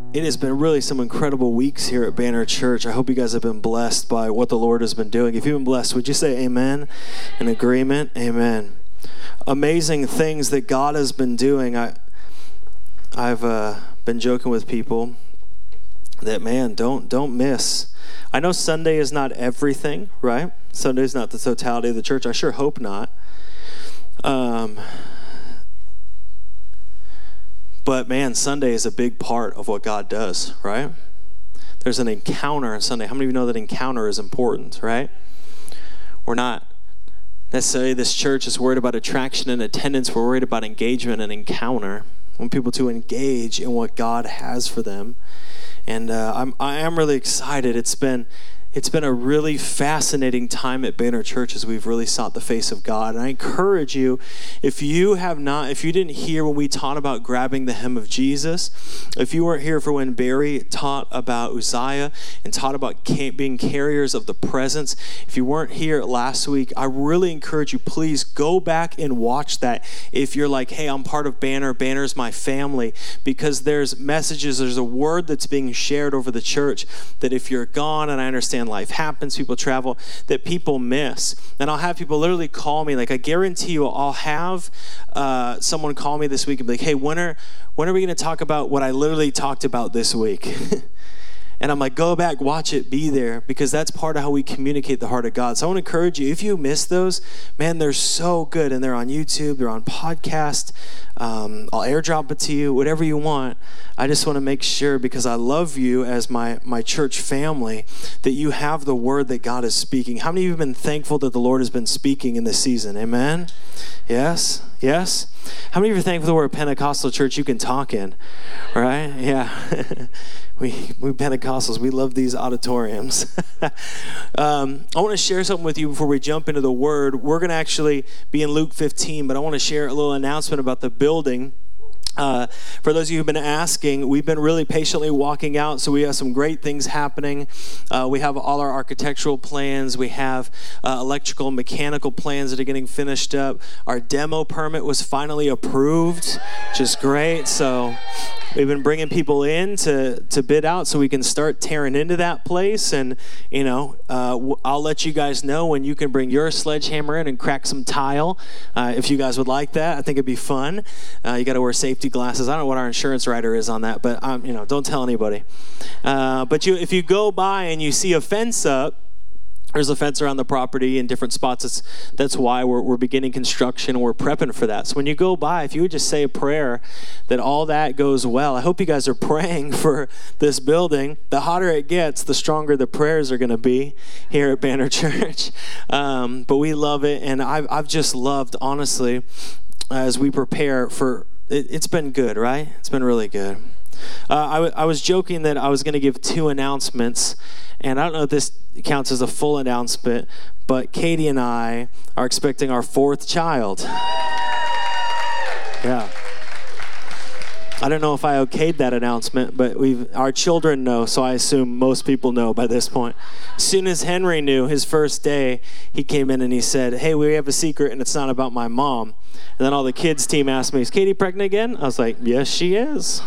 It has been really some incredible weeks here at Banner Church. I hope you guys have been blessed by what the Lord has been doing. If you've been blessed, would you say amen in agreement? Amen. Amazing things that God has been doing. I've been joking with people that, man, don't miss. I know Sunday is not everything, right? Sunday is not the totality of the church. I sure hope not. But man, Sunday is a big part of what God does, right? There's an encounter on Sunday. How many of you know that encounter is important, right? We're not necessarily, this church is worried about attraction and attendance. We're worried about engagement and encounter. We want people to engage in what God has for them. And I am really excited. It's been a really fascinating time at Banner Church as we've really sought the face of God. And I encourage you, if you didn't hear when we taught about grabbing the hem of Jesus, if you weren't here for when Barry taught about Uzziah and taught about being carriers of the presence, if you weren't here last week, I really encourage you, please go back and watch that. If you're like, hey, I'm part of Banner, Banner's my family, because there's messages, there's a word that's being shared over the church that if you're gone, and I understand life happens, people travel, that people miss. And I'll have people literally call me, like I guarantee you I'll have someone call me this week and be like, hey, when are we going to talk about what I literally talked about this week? And I'm like, go back, watch it, be there, because that's part of how we communicate the heart of God. So I want to encourage you, if you miss those, man, they're so good, and they're on YouTube, they're on podcast. I'll airdrop it to you, whatever you want. I just want to make sure, because I love you as my church family, that you have the word that God is speaking. How many of you have been thankful that the Lord has been speaking in this season? Amen? Yes? Yes? How many of you are thankful that we're a Pentecostal church you can talk in? Right? Yeah. We Pentecostals, we love these auditoriums. I want to share something with you before we jump into the word. We're going to actually be in Luke 15, but I want to share a little announcement about the building. For those of you who've been asking, we've been really patiently walking out, so we have some great things happening. We have all our architectural plans. We have electrical and mechanical plans that are getting finished up. Our demo permit was finally approved, which is great. So we've been bringing people in to bid out so we can start tearing into that place. And, I'll let you guys know when you can bring your sledgehammer in and crack some tile if you guys would like that. I think it'd be fun. You got to wear safety glasses. I don't know what our insurance rider is on that, but don't tell anybody. But if you go by and you see a fence up, there's a fence around the property in different spots. That's why we're beginning construction. We're prepping for that. So when you go by, if you would just say a prayer that all that goes well. I hope you guys are praying for this building. The hotter it gets, the stronger the prayers are going to be here at Banner Church. But we love it, and I've just loved, honestly, as we prepare for. It's been good, right? It's been really good. I was joking that I was going to give 2 announcements, and I don't know if this counts as a full announcement, but Katie and I are expecting our 4th child. Yeah. I don't know if I okayed that announcement, but our children know, so I assume most people know by this point. As soon as Henry knew his first day, he came in and he said, hey, we have a secret, and it's not about my mom. And then all the kids' team asked me, is Katie pregnant again? I was like, yes, she is.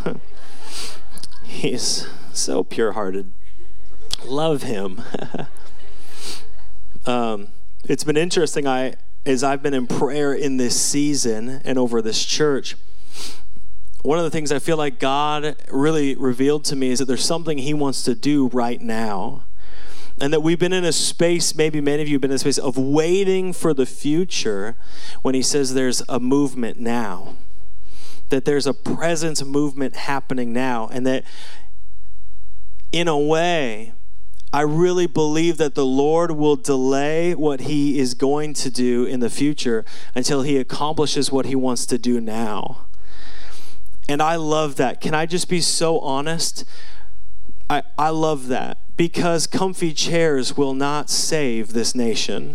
He's so pure-hearted. Love him. It's been interesting. As I've been in prayer in this season and over this church, one of the things I feel like God really revealed to me is that there's something he wants to do right now. And that we've been in a space, maybe many of you have been in a space of waiting for the future when he says there's a movement now. That there's a presence movement happening now. And that in a way, I really believe that the Lord will delay what he is going to do in the future until he accomplishes what he wants to do now. And I love that. Can I just be so honest? I love that, because comfy chairs will not save this nation.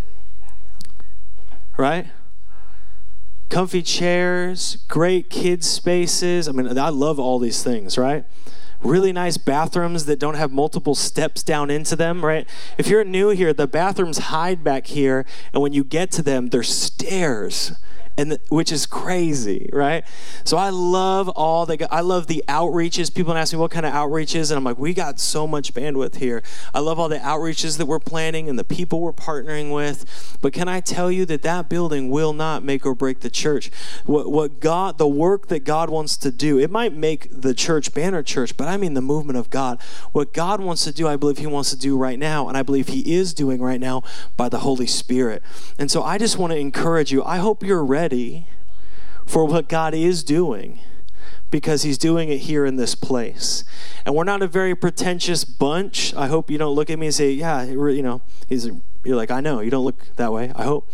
Right? Comfy chairs, great kids spaces. I mean, I love all these things, right? Really nice bathrooms that don't have multiple steps down into them, right? If you're new here, the bathrooms hide back here, and when you get to them, there's stairs which is crazy, right? So I love I love the outreaches. People ask me what kind of outreaches, and I'm like, we got so much bandwidth here. I love all the outreaches that we're planning and the people we're partnering with. But can I tell you that building will not make or break the church? The work that God wants to do, it might make the church Banner Church, but I mean the movement of God. What God wants to do, I believe he wants to do right now, and I believe he is doing right now by the Holy Spirit. And so I just want to encourage you. I hope you're ready for what God is doing, because he's doing it here in this place. And we're not a very pretentious bunch. I hope you don't look at me and say, yeah, you're like, I know, you don't look that way, I hope.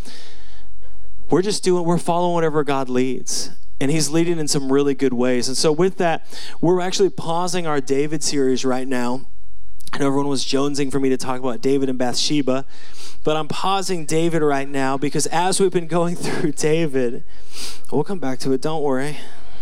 We're following whatever God leads. And he's leading in some really good ways. And so with that, we're actually pausing our David series right now. And everyone was jonesing for me to talk about David and Bathsheba. But I'm pausing David right now because as we've been going through David, we'll come back to it, don't worry.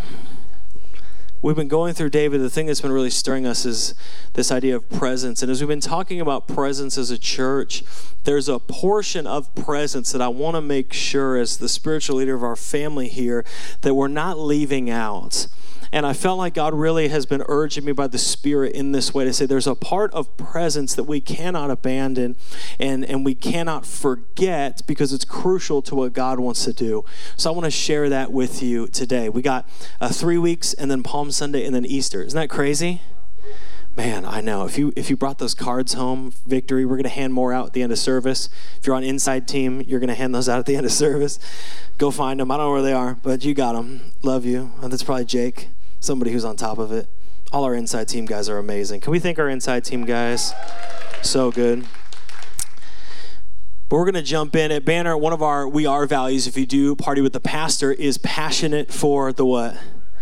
We've been going through David. The thing that's been really stirring us is this idea of presence. And as we've been talking about presence as a church, there's a portion of presence that I want to make sure as the spiritual leader of our family here that we're not leaving out. And I felt like God really has been urging me by the Spirit in this way to say there's a part of presence that we cannot abandon and we cannot forget because it's crucial to what God wants to do. So I want to share that with you today. We got 3 weeks and then Palm Sunday and then Easter. Isn't that crazy? Man, I know. If you brought those cards home, Victory, we're going to hand more out at the end of service. If you're on Inside Team, you're going to hand those out at the end of service. Go find them. I don't know where they are, but you got them. Love you. And that's probably Jake, somebody who's on top of it. All our Inside Team guys are amazing. Can we thank our Inside Team guys? So good. But we're going to jump in. At Banner, one of our We Are values, if you do party with the pastor, is passionate for the what?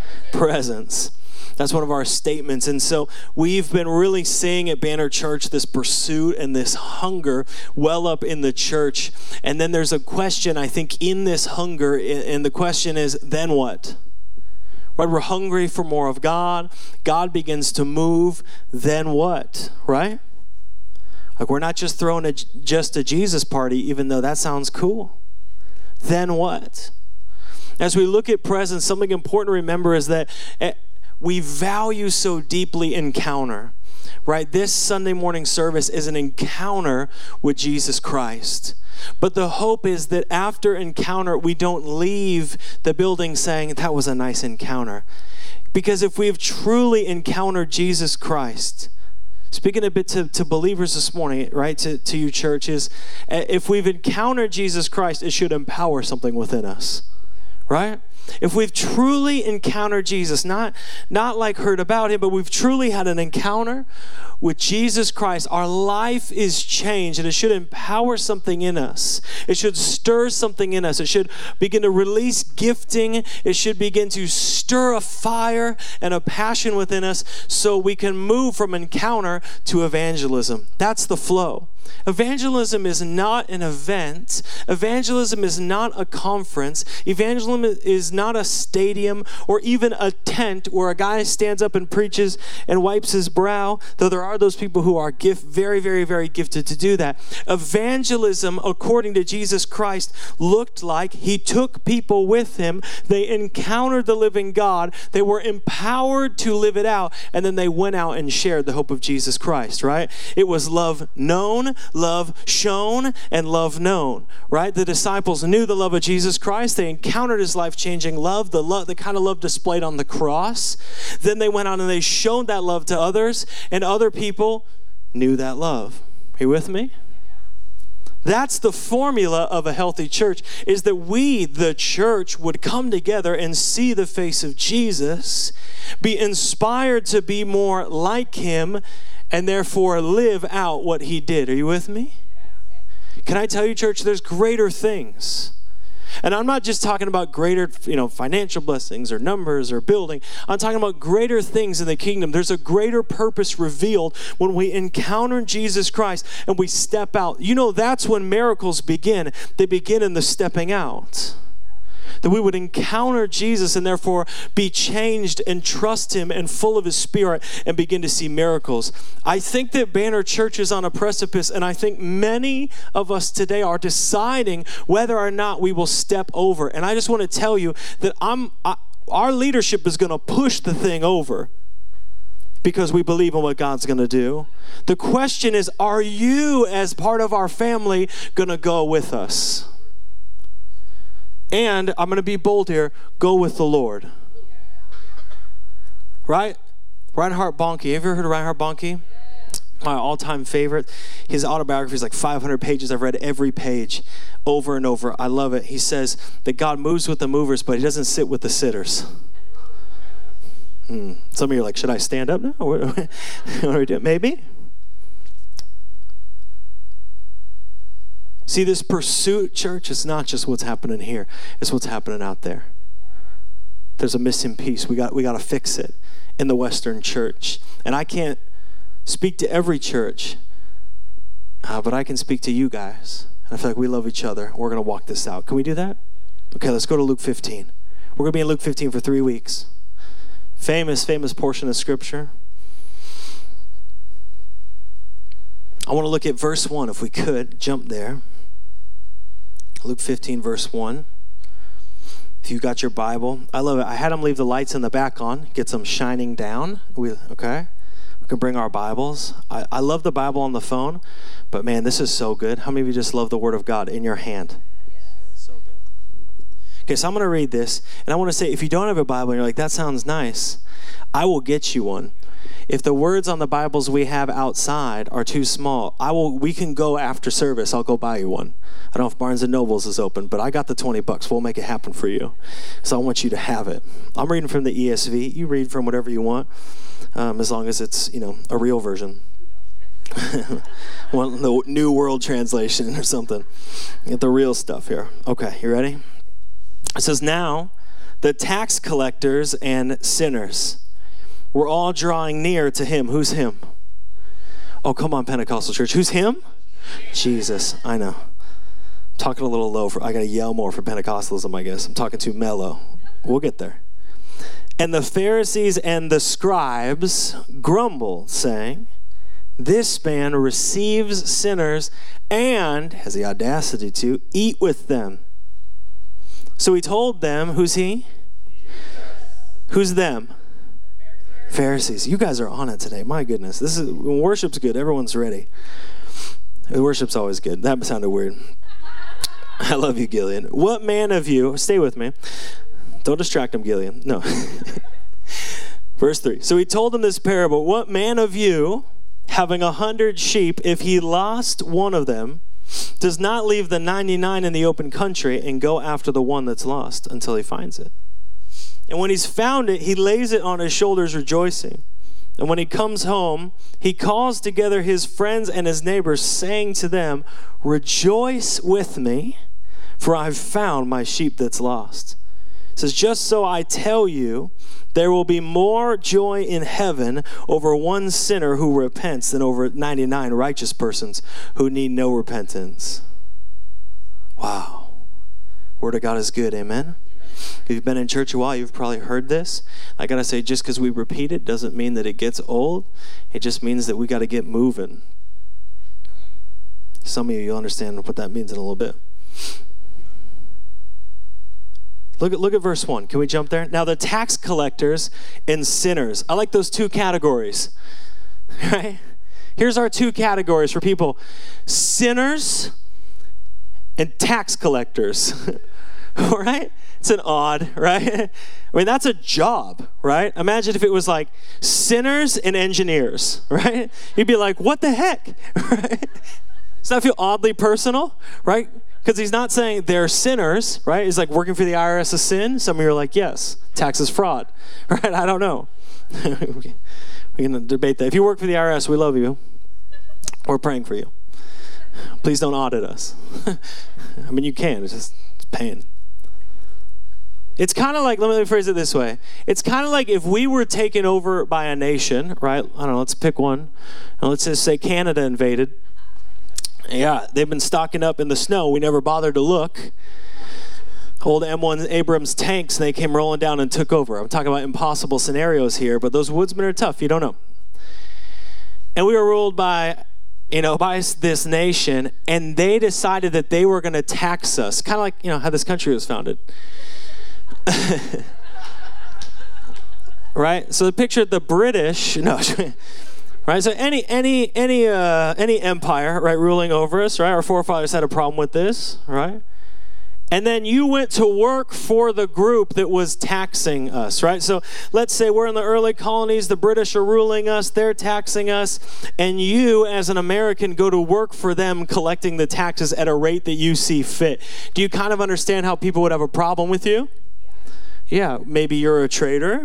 Presence. That's one of our statements. And so we've been really seeing at Banner Church this pursuit and this hunger well up in the church. And then there's a question, I think, in this hunger. And the question is, then what? Right? We're hungry for more of God. God begins to move. Then what? Right? Like we're not just throwing just a Jesus party, even though that sounds cool. Then what? As we look at presence, something important to remember is that we value so deeply encounter, right? This Sunday morning service is an encounter with Jesus Christ. But the hope is that after encounter, we don't leave the building saying, that was a nice encounter. Because if we've truly encountered Jesus Christ, speaking a bit to believers this morning, right, to you churches, if we've encountered Jesus Christ, it should empower something within us, right? If we've truly encountered Jesus, not like heard about him, but we've truly had an encounter with Jesus Christ, our life is changed, and it should empower something in us. It should stir something in us. It should begin to release gifting. It should begin to stir a fire and a passion within us so we can move from encounter to evangelism. That's the flow. Evangelism is not an event. Evangelism is not a conference. Evangelism is not a stadium or even a tent where a guy stands up and preaches and wipes his brow, though there are those people who are very, very, very gifted to do that. Evangelism, according to Jesus Christ, looked like he took people with him. They encountered the living God. They were empowered to live it out, and then they went out and shared the hope of Jesus Christ, right? It was love known, love shown, and love known, right? The disciples knew the love of Jesus Christ. They encountered his life-changing love, the kind of love displayed on the cross. Then they went on and they showed that love to others, and other people knew that love. Are you with me? That's the formula of a healthy church, is that we, the church, would come together and see the face of Jesus, be inspired to be more like him, and therefore live out what he did. Are you with me? Can I tell you, church, there's greater things. And I'm not just talking about greater, financial blessings or numbers or building. I'm talking about greater things in the kingdom. There's a greater purpose revealed when we encounter Jesus Christ and we step out. That's when miracles begin. They begin in the stepping out. that we would encounter Jesus and therefore be changed and trust him and full of his Spirit and begin to see miracles. I think that Banner Church is on a precipice, and I think many of us today are deciding whether or not we will step over. And I just want to tell you that our leadership is going to push the thing over, because we believe in what God's going to do. The question is, are you, as part of our family, going to go with us? And I'm going to be bold here, go with the Lord. Right? Reinhard Bonnke. Have you ever heard of Reinhard Bonnke? My all-time favorite. His autobiography is like 500 pages. I've read every page over and over. I love it. He says that God moves with the movers, but he doesn't sit with the sitters. Some of you are like, should I stand up now? What are we doing? Maybe. See, this pursuit, church, is not just what's happening here. It's what's happening out there. There's a missing piece. We got to fix it in the Western church. And I can't speak to every church, but I can speak to you guys. And I feel like we love each other. We're going to walk this out. Can we do that? Okay, let's go to Luke 15. We're going to be in Luke 15 for 3 weeks. Famous portion of Scripture. I want to look at verse 1, if we could. Jump there. Luke 15, verse 1. If you've got your Bible. I love it. I had them leave the lights in the back on. Get them shining down. Okay? We can bring our Bibles. I love the Bible on the phone, but man, this is so good. How many of you just love the Word of God in your hand? Okay, so I'm going to read this, and I want to say, if you don't have a Bible and you're like, that sounds nice, I will get you one. If the words on the Bibles we have outside are too small, we can go after service. I'll go buy you one. I don't know if Barnes & Nobles is open, but I got the $20. We'll make it happen for you. So I want you to have it. I'm reading from the ESV. You read from whatever you want, as long as it's, a real version. The New World Translation or something. Get the real stuff here. Okay, you ready? It says, now the tax collectors and sinners were all drawing near to him. Who's him? Oh, come on, Pentecostal church. Who's him? Jesus. I know. I'm talking a little low. I got to yell more for Pentecostalism, I guess. I'm talking too mellow. We'll get there. And the Pharisees and the scribes grumbled, saying, this man receives sinners and has the audacity to eat with them. So he told them, who's he? Who's them? Pharisees. You guys are on it today. My goodness. When worship's good, everyone's ready. Worship's always good. That sounded weird. I love you, Gillian. What man of you, stay with me. Don't distract him, Gillian. No. Verse 3. So he told them this parable. What man of you, having 100 sheep, if he lost one of them, does not leave the 99 in the open country and go after the one that's lost until he finds it? And when he's found it, he lays it on his shoulders rejoicing. And when he comes home, he calls together his friends and his neighbors, saying to them, rejoice with me, for I've found my sheep that's lost. It says, just so I tell you, there will be more joy in heaven over one sinner who repents than over 99 righteous persons who need no repentance. Wow. Word of God is good, amen? If you've been in church a while, you've probably heard this. I got to say, just because we repeat it doesn't mean that it gets old. It just means that we got to get moving. Some of you'll understand what that means in a little bit. Look at verse 1. Can we jump there? Now the tax collectors and sinners. I like those two categories. Right? Here's our two categories for people. Sinners and tax collectors. All right? It's an odd, right? I mean, that's a job, right? Imagine if it was like sinners and engineers, right? You'd be like, what the heck? Right? Does that feel oddly personal, right? Because he's not saying they're sinners, right? He's like, working for the IRS is sin. Some of you are like, yes, tax is fraud, right? I don't know. We can debate that. If you work for the IRS, we love you. We're praying for you. Please don't audit us. I mean, you can. It's pain. It's kind of like, let me phrase it this way. It's kind of like if we were taken over by a nation, right? I don't know, let's pick one. And let's just say Canada invaded. Yeah, they've been stocking up in the snow. We never bothered to look. old M1 Abrams tanks, and they came rolling down and took over. I'm talking about impossible scenarios here, but those woodsmen are tough. You don't know. And we were ruled by this nation, and they decided that they were going to tax us, kind of like, how this country was founded. Right? So picture the British, right? So any empire, right, ruling over us, right? Our forefathers had a problem with this, right? And then you went to work for the group that was taxing us, right? So let's say we're in the early colonies, the British are ruling us, they're taxing us, and you as an American go to work for them collecting the taxes at a rate that you see fit. Do you kind of understand how people would have a problem with you? Yeah, maybe you're a traitor.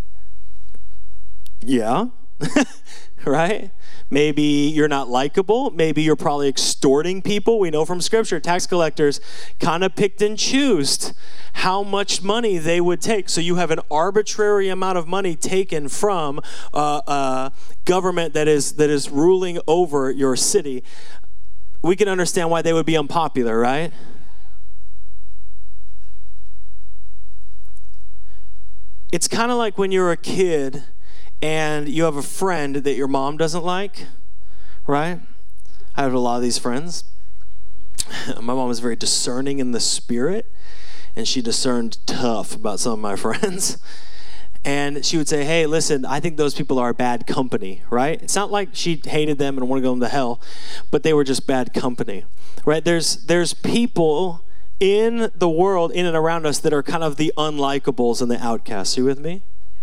Yeah, right? Maybe you're not likable. Maybe you're probably extorting people. We know from Scripture, tax collectors kind of picked and chose how much money they would take. So you have an arbitrary amount of money taken from a government that is ruling over your city. We can understand why they would be unpopular, right? It's kind of like when you're a kid and you have a friend that your mom doesn't like, right? I have a lot of these friends. My mom was very discerning in the spirit, and she discerned tough about some of my friends. And she would say, hey, listen, I think those people are bad company, right? It's not like she hated them and wanted to go to hell, but they were just bad company, right? There's people in the world, in and around us, that are kind of the unlikables and the outcasts. Are you with me?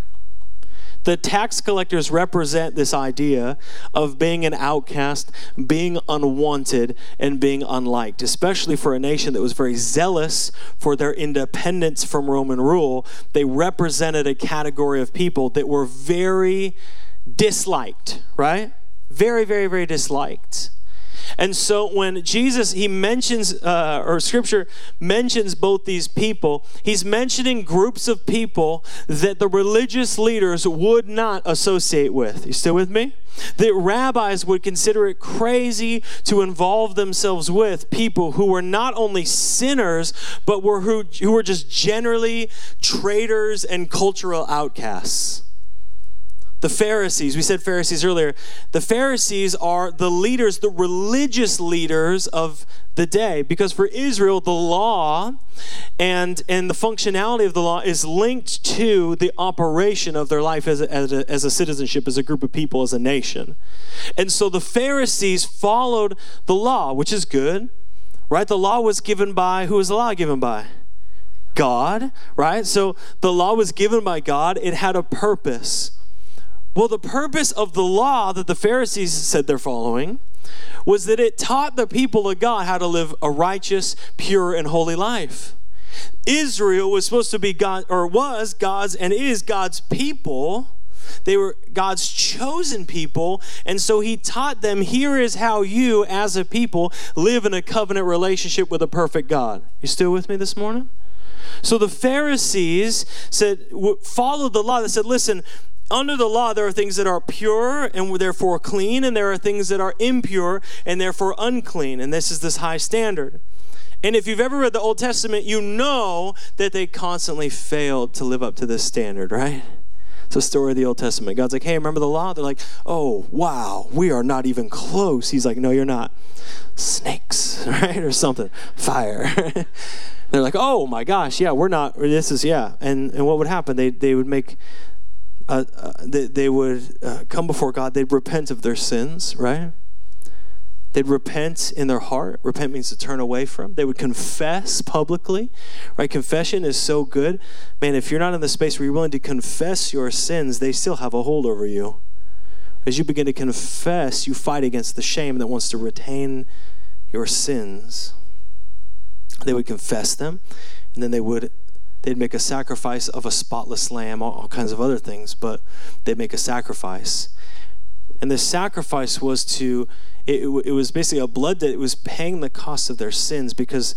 The tax collectors represent this idea of being an outcast, being unwanted, and being unliked, especially for a nation that was very zealous for their independence from Roman rule. They represented a category of people that were very disliked, right? Very, very, very disliked. And so when Jesus, he mentions, or Scripture mentions both these people, he's mentioning groups of people that the religious leaders would not associate with. You still with me? That rabbis would consider it crazy to involve themselves with people who were not only sinners, but who were just generally traitors and cultural outcasts. The Pharisees, we said Pharisees earlier. The Pharisees are the leaders, the religious leaders of the day. Because for Israel, the law and the functionality of the law is linked to the operation of their life as a citizenship, as a group of people, as a nation. And so the Pharisees followed the law, which is good, right? The law was given by, who was the law given by? God, right? So the law was given by God. It had a purpose. Well, the purpose of the law that the Pharisees said they're following was that it taught the people of God how to live a righteous, pure, and holy life. Israel was supposed to be God, or was God's, and is God's people. They were God's chosen people, and so he taught them, here is how you, as a people, live in a covenant relationship with a perfect God. You still with me this morning? So the Pharisees followed the law. They said, listen, under the law, there are things that are pure and therefore clean, and there are things that are impure and therefore unclean. And this is this high standard. And if you've ever read the Old Testament, you know that they constantly failed to live up to this standard, right? It's a story of the Old Testament. God's like, hey, remember the law? They're like, oh, wow, we are not even close. He's like, no, you're not. Snakes, right? Or something. Fire. They're like, oh my gosh, yeah, we're not. This is, yeah. And what would happen? They would make... they would come before God. They'd repent of their sins, right? They'd repent in their heart. Repent means to turn away from. They would confess publicly, right? Confession is so good. Man, if you're not in the space where you're willing to confess your sins, they still have a hold over you. As you begin to confess, you fight against the shame that wants to retain your sins. They would confess them, and then they'd make a sacrifice of a spotless lamb, all kinds of other things, but they'd make a sacrifice. And the sacrifice was it was basically a blood debt. It was paying the cost of their sins, because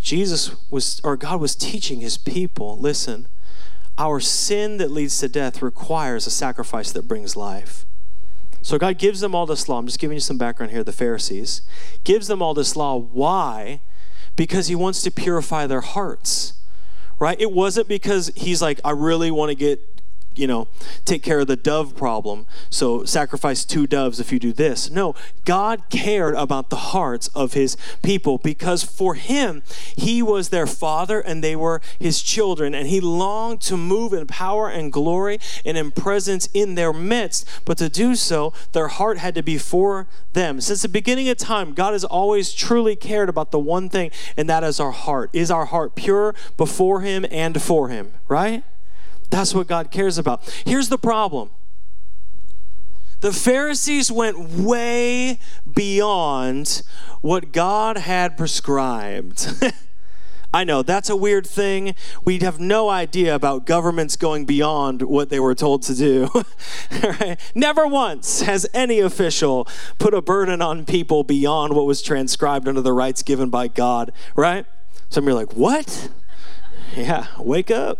God was teaching his people, listen, our sin that leads to death requires a sacrifice that brings life. So God gives them all this law. I'm just giving you some background here. The Pharisees gives them all this law. Why? Because he wants to purify their hearts. right? It wasn't because he's like, I really want to take care of the dove problem, so sacrifice 2 doves if you do this. No, God cared about the hearts of his people, because for him, he was their father and they were his children, and he longed to move in power and glory and in presence in their midst. But to do so, their heart had to be for them. Since the beginning of time, God has always truly cared about the one thing, and that is our heart. Is our heart pure before him and for him, right? That's what God cares about. Here's the problem. The Pharisees went way beyond what God had prescribed. I know, that's a weird thing. We'd have no idea about governments going beyond what they were told to do. Right? Never once has any official put a burden on people beyond what was transcribed under the rights given by God, right? Some of you are like, what? Yeah, wake up.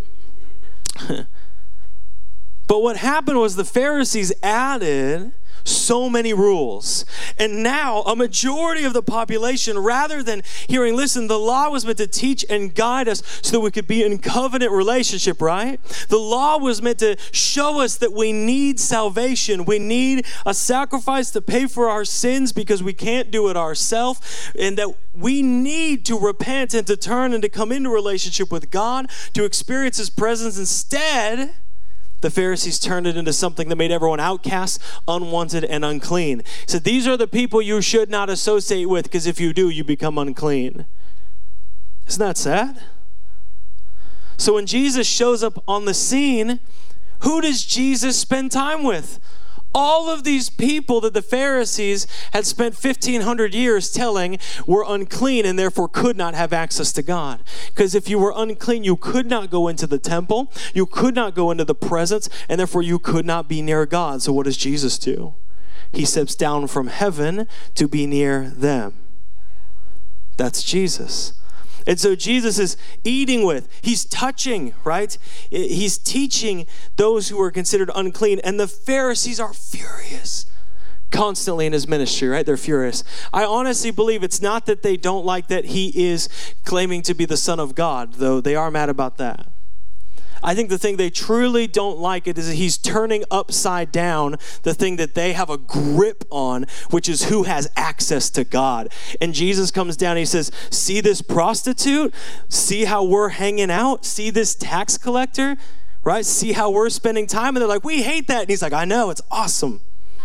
But what happened was the Pharisees added so many rules. And now a majority of the population, rather than hearing, listen, the law was meant to teach and guide us so that we could be in covenant relationship, right? The law was meant to show us that we need salvation. We need a sacrifice to pay for our sins because we can't do it ourselves, and that we need to repent and to turn and to come into relationship with God, to experience his presence. Instead, the Pharisees turned it into something that made everyone outcast, unwanted, and unclean. He said, these are the people you should not associate with, because if you do, you become unclean. Isn't that sad? So when Jesus shows up on the scene, who does Jesus spend time with? All of these people that the Pharisees had spent 1,500 years telling were unclean and therefore could not have access to God. Because if you were unclean, you could not go into the temple, you could not go into the presence, and therefore you could not be near God. So what does Jesus do? He steps down from heaven to be near them. That's Jesus. And so Jesus is eating with, he's touching, right? He's teaching those who are considered unclean. And the Pharisees are furious constantly in his ministry, right? They're furious. I honestly believe it's not that they don't like that he is claiming to be the Son of God, though they are mad about that. I think the thing they truly don't like it is that he's turning upside down the thing that they have a grip on, which is who has access to God. And Jesus comes down and he says, see this prostitute? See how we're hanging out? See this tax collector? Right? See how we're spending time? And they're like, we hate that. And he's like, I know, it's awesome.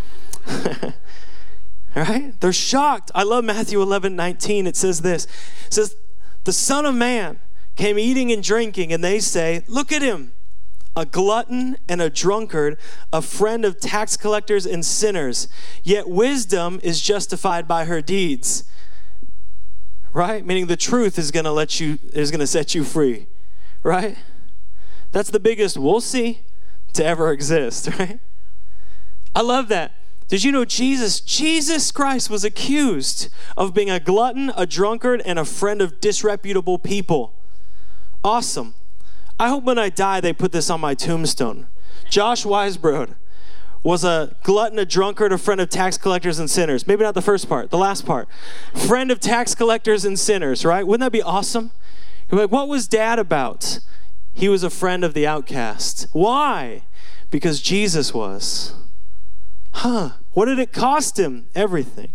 Right? They're shocked. I love Matthew 11:19. It says this. It says, the Son of Man came eating and drinking, and they say, look at him, a glutton and a drunkard, a friend of tax collectors and sinners. Yet wisdom is justified by her deeds. Right? Meaning the truth is going to set you free. Right? That's the biggest we'll see to ever exist, right? I love that. Did you know Jesus Christ was accused of being a glutton, a drunkard, and a friend of disreputable people? Awesome. I hope when I die, they put this on my tombstone. Josh Weisbrod was a glutton, a drunkard, a friend of tax collectors and sinners. Maybe not the first part, the last part. Friend of tax collectors and sinners, right? Wouldn't that be awesome? You're like, what was Dad about? He was a friend of the outcast. Why? Because Jesus was. What did it cost him? Everything.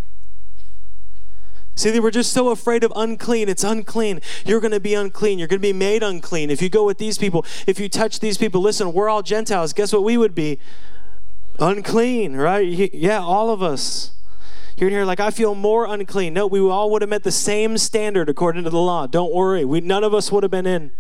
See, they were just so afraid of unclean. It's unclean. You're going to be unclean. You're going to be made unclean. If you go with these people, if you touch these people, listen, we're all Gentiles. Guess what we would be? Unclean, right? Yeah, all of us. You're in here like, I feel more unclean. No, we all would have met the same standard according to the law. Don't worry. None of us would have been in.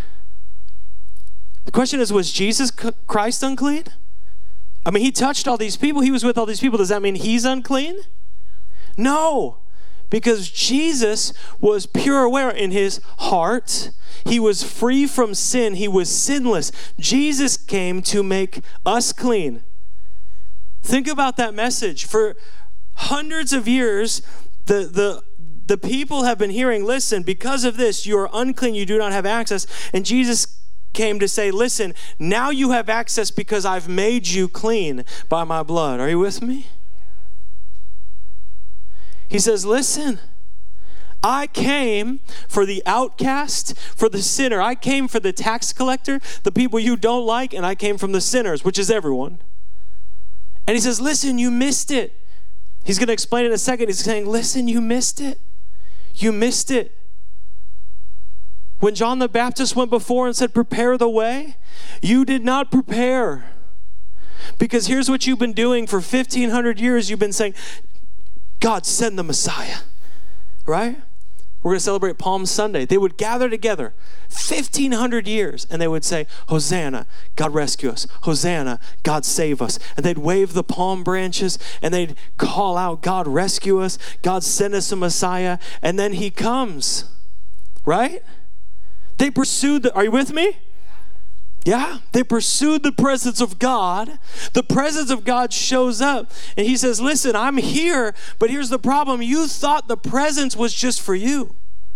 The question is, was Jesus Christ unclean? I mean, he touched all these people. He was with all these people. Does that mean he's unclean? No. Because Jesus was pure aware in his heart. He was free from sin. He was sinless. Jesus came to make us clean. Think about that message. For hundreds of years, the people have been hearing, listen, because of this, you are unclean. You do not have access. And Jesus came to say, listen, now you have access because I've made you clean by my blood. Are you with me? He says, listen, I came for the outcast, for the sinner. I came for the tax collector, the people you don't like, and I came from the sinners, which is everyone. And he says, listen, you missed it. He's going to explain it in a second. He's saying, listen, you missed it. You missed it. When John the Baptist went before and said, prepare the way, you did not prepare. Because here's what you've been doing for 1,500 years. You've been saying, God, send the Messiah. Right? We're going to celebrate Palm Sunday. They would gather together 1,500 years and they would say, Hosanna, God rescue us. Hosanna, God save us. And they'd wave the palm branches and they'd call out, God rescue us. God send us a Messiah. And then he comes. Right? They pursued are you with me? Yeah, they pursued the presence of God. The presence of God shows up and he says, listen, I'm here, but here's the problem. You thought the presence was just for you.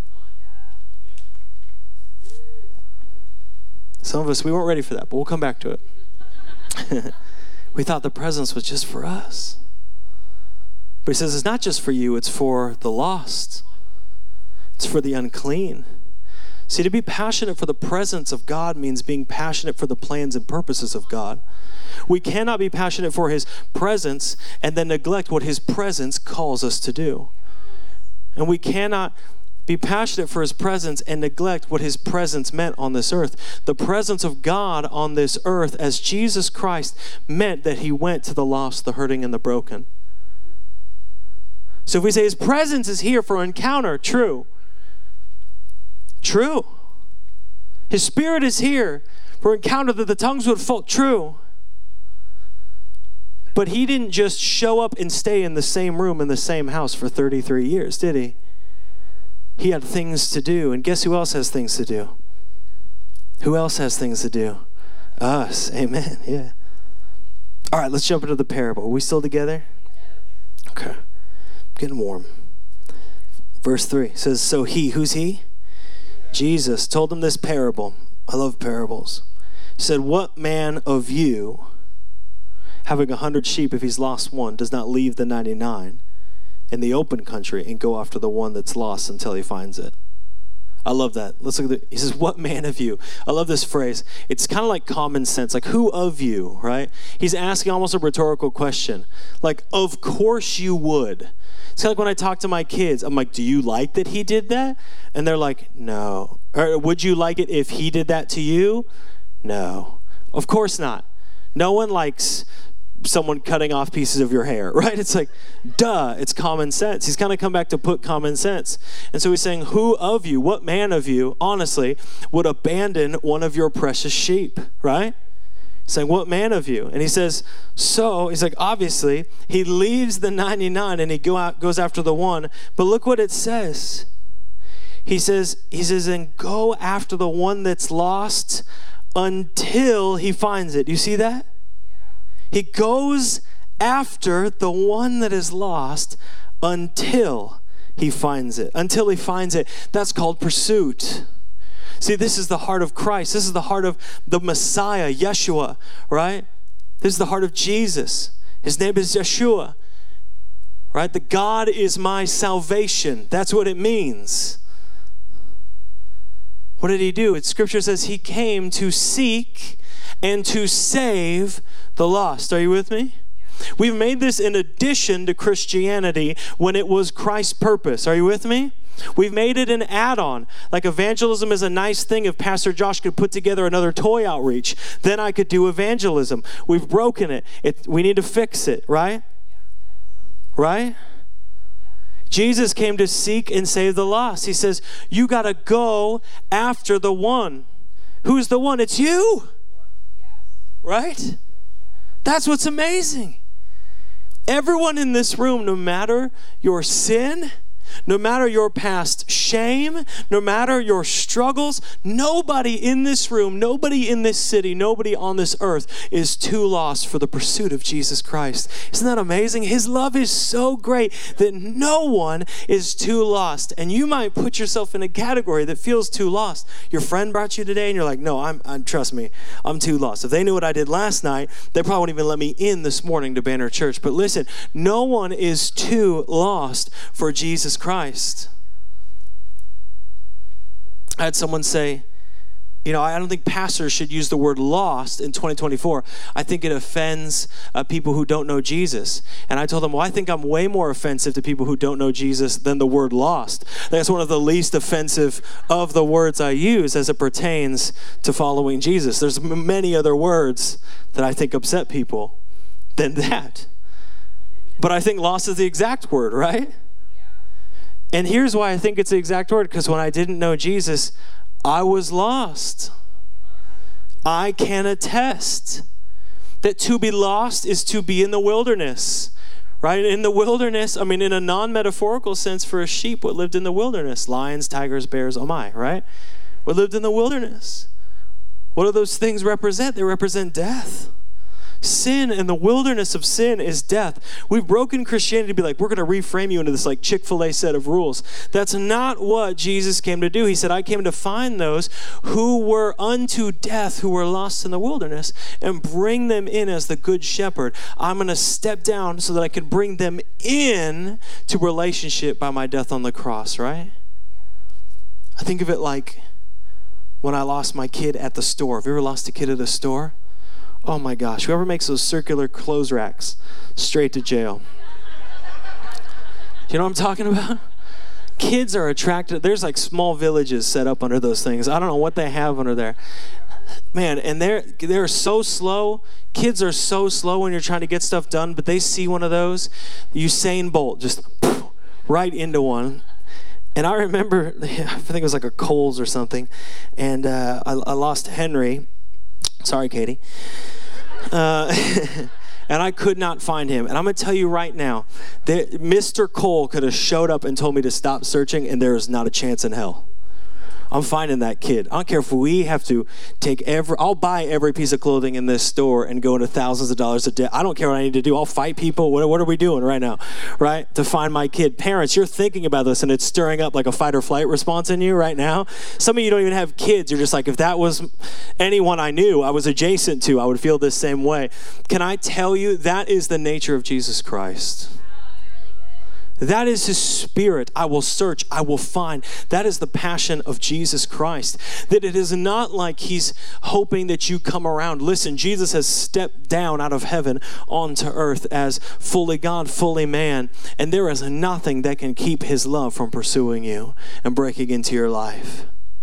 Some of us, we weren't ready for that, but we'll come back to it. We thought the presence was just for us. But he says, it's not just for you, it's for the lost. It's for the unclean. See, to be passionate for the presence of God means being passionate for the plans and purposes of God. We cannot be passionate for his presence and then neglect what his presence calls us to do. And we cannot be passionate for his presence and neglect what his presence meant on this earth. The presence of God on this earth as Jesus Christ meant that he went to the lost, the hurting, and the broken. So if we say his presence is here for encounter, true. True. His spirit is here for encounter that the tongues would fall. True. But he didn't just show up and stay in the same room in the same house for 33 years, did he? He had things to do. And guess who else has things to do? Who else has things to do? Us. Amen. Yeah. All right, let's jump into the parable. Are we still together? Okay. I'm getting warm. Verse 3 says, so he, who's he? Jesus told them this parable. I love parables. He said, what man of you, having 100 sheep, if he's lost one, does not leave the 99 in the open country and go after the one that's lost until he finds it? I love that. Let's look at he says, what man of you? I love this phrase. It's kind of like common sense. Like, who of you, right? He's asking almost a rhetorical question. Like, of course you would. It's kind of like when I talk to my kids, I'm like, do you like that he did that? And they're like, no. Or would you like it if he did that to you? No. Of course not. No one likes someone cutting off pieces of your hair, right? It's like, duh, it's common sense. He's kind of come back to put common sense. And so he's saying, who of you, what man of you, honestly, would abandon one of your precious sheep, right? Saying, what man of you? And he says, so, he's like, obviously, he leaves the 99 and he goes after the one. But look what it says. He says, and go after the one that's lost until he finds it. You see that? He goes after the one that is lost until he finds it. Until he finds it. That's called pursuit. See, this is the heart of Christ. This is the heart of the Messiah, Yeshua, right? This is the heart of Jesus. His name is Yeshua, right? The God is my salvation. That's what it means. What did he do? Scripture says he came to seek and to save the lost. Are you with me? Yeah. We've made this in addition to Christianity when it was Christ's purpose. Are you with me? We've made it an add-on. Like evangelism is a nice thing. If Pastor Josh could put together another toy outreach, then I could do evangelism. We've broken it. We need to fix it, right? Right? Jesus came to seek and save the lost. He says, you got to go after the one. Who's the one? It's you. Right? That's what's amazing. Everyone in this room, no matter your sin, no matter your past shame, no matter your struggles, nobody in this room, nobody in this city, nobody on this earth is too lost for the pursuit of Jesus Christ. Isn't that amazing? His love is so great that no one is too lost. And you might put yourself in a category that feels too lost. Your friend brought you today and you're like, no, trust me, I'm too lost. If they knew what I did last night, they probably wouldn't even let me in this morning to Banner Church. But listen, no one is too lost for Jesus Christ. I had someone say, I don't think pastors should use the word lost in 2024. I think it offends people who don't know Jesus. And I told them, well, I think I'm way more offensive to people who don't know Jesus than the word lost. That's one of the least offensive of the words I use as it pertains to following Jesus. There's many other words that I think upset people than that. But I think lost is the exact word, right? And here's why I think it's the exact word, because when I didn't know Jesus, I was lost. I can attest that to be lost is to be in the wilderness, right? In the wilderness, in a non-metaphorical sense for a sheep, what lived in the wilderness? Lions, tigers, bears, oh my, right? What lived in the wilderness? What do those things represent? They represent death. Sin and the wilderness of sin is death. We've broken Christianity to be like, we're going to reframe you into this like Chick-fil-A set of rules. That's not what Jesus came to do. He said, I came to find those who were unto death, who were lost in the wilderness, and bring them in as the good shepherd. I'm going to step down so that I can bring them in to relationship by my death on the cross, right? I think of it like when I lost my kid at the store. Have you ever lost a kid at a store? Oh my gosh, whoever makes those circular clothes racks, straight to jail. You know what I'm talking about? Kids are attracted. There's like small villages set up under those things. I don't know what they have under there. Man, and they're so slow. Kids are so slow when you're trying to get stuff done, but they see one of those, Usain Bolt, just right into one. And I remember, I think it was like a Kohl's or something, and I lost Henry. Sorry, Katie. And I could not find him. And I'm going to tell you right now, that Mr. Cole could have showed up and told me to stop searching, and there is not a chance in hell. I'm finding that kid. I don't care if we have to I'll buy every piece of clothing in this store and go into thousands of dollars a day. I don't care what I need to do. I'll fight people. What are we doing right now, right? To find my kid. Parents, you're thinking about this and it's stirring up like a fight or flight response in you right now. Some of you don't even have kids. You're just like, if that was anyone I knew, I was adjacent to, I would feel the same way. Can I tell you, that is the nature of Jesus Christ. That is his spirit. I will search, I will find. That is the passion of Jesus Christ. That it is not like he's hoping that you come around. Listen, Jesus has stepped down out of heaven onto earth as fully God, fully man. And there is nothing that can keep his love from pursuing you and breaking into your life.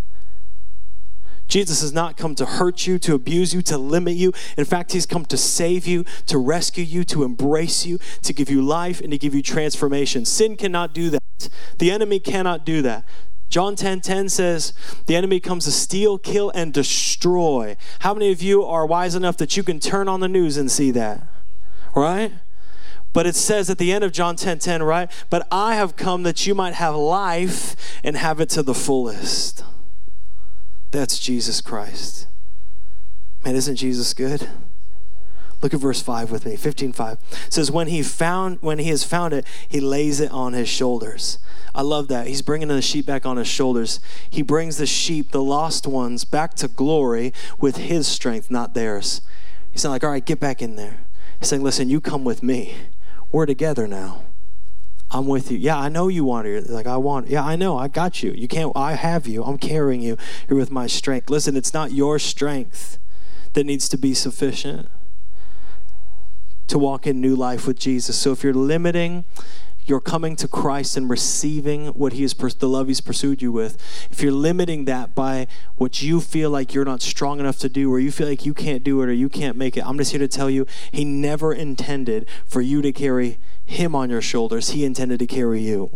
Jesus has not come to hurt you, to abuse you, to limit you. In fact, he's come to save you, to rescue you, to embrace you, to give you life, and to give you transformation. Sin cannot do that. The enemy cannot do that. John 10:10 says, the enemy comes to steal, kill, and destroy. How many of you are wise enough that you can turn on the news and see that? Right? But it says at the end of John 10:10, right? But I have come that you might have life and have it to the fullest. That's Jesus Christ. Man, isn't Jesus good? Look at verse 5 with me, 15:5. It says, when he has found it, he lays it on his shoulders. I love that. He's bringing the sheep back on his shoulders. He brings the sheep, the lost ones, back to glory with his strength, not theirs. He's not like, all right, get back in there. He's saying, listen, you come with me. We're together now. I'm with you. Yeah, I know you want it. Like, I want. Yeah, I know. I got you. You can't. I have you. I'm carrying you. You're with my strength. Listen, it's not your strength that needs to be sufficient to walk in new life with Jesus. So if you're limiting your coming to Christ and receiving what the love he's pursued you with, if you're limiting that by what you feel like you're not strong enough to do, or you feel like you can't do it or you can't make it, I'm just here to tell you, he never intended for you to carry him on your shoulders. He intended to carry you.